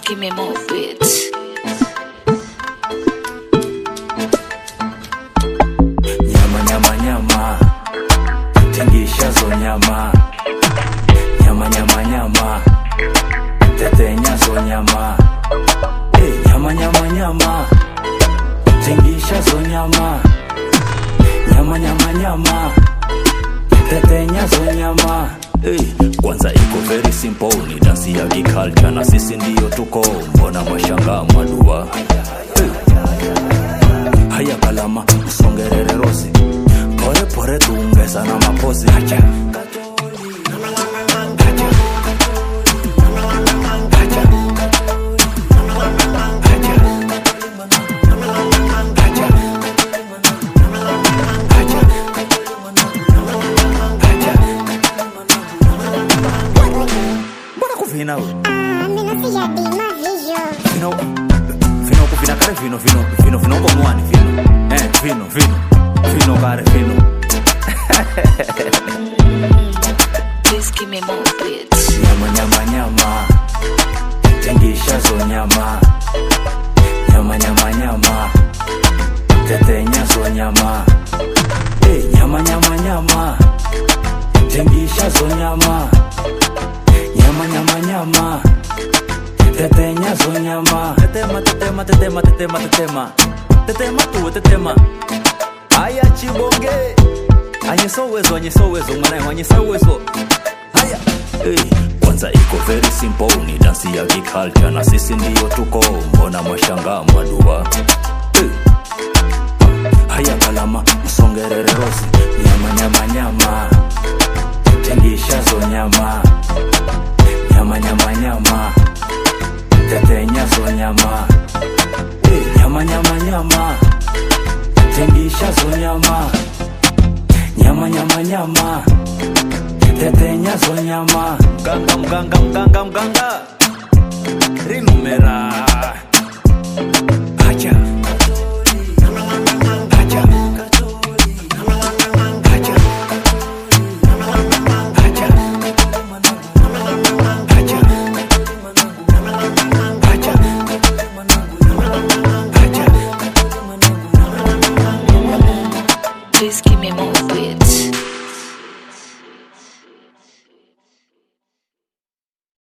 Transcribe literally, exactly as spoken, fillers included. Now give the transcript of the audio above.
give me more beats. Nyama nyama nyama, tingisha zo nyama. Nyama nyama nyama, tetenya zo nyama. Hey, nyama nyama nyama, tingisha zo nyama. Nyama nyama nyama, tetenya zo nyama. Hey, kwanza iko very simple, ni dansi ya kiculture na sisi ndiyo tuko, mbona mwashanga madua. Hey, haya kalama msongerere rosi, pore pore tuungeza na mapozi. Hacha Vino, ah, mina siya di mavijo. Vino, vino kufina kare vino, vino, vino, vino kwa mwani vino. Eh, vino, vino, vino kare vino. Please give me more beats. Nyama nyama nyama, tingisha zo nyama. Nyama nyama nyama, tetenya zo nyama. Hey, nyama nyama nyama, tingisha zo nyama. Nyama nyama nyama, tetenya zo nyama. Tetema tetema tetema tetema tetema, tetema tu tetema. Aya chibonge, anyeso wezo anyeso wezo mwana anyeso wezo. Haya, hey, kwanza iko very simple, ni dansi ya kiculture na sisi ndiyo tuko, mbona mwashanga madua. Hey, haya kalama msongerere rosi, nyama nyama nyama, tingisha zo nyama. Nyama nyama nyama, tetenya zo nyama. Hey, nyama nyama nyama, tingisha zo nyama. Nyama nyama nyama, tetenya zo nyama. Mganga mganga mganga mganga, rinumera. Acha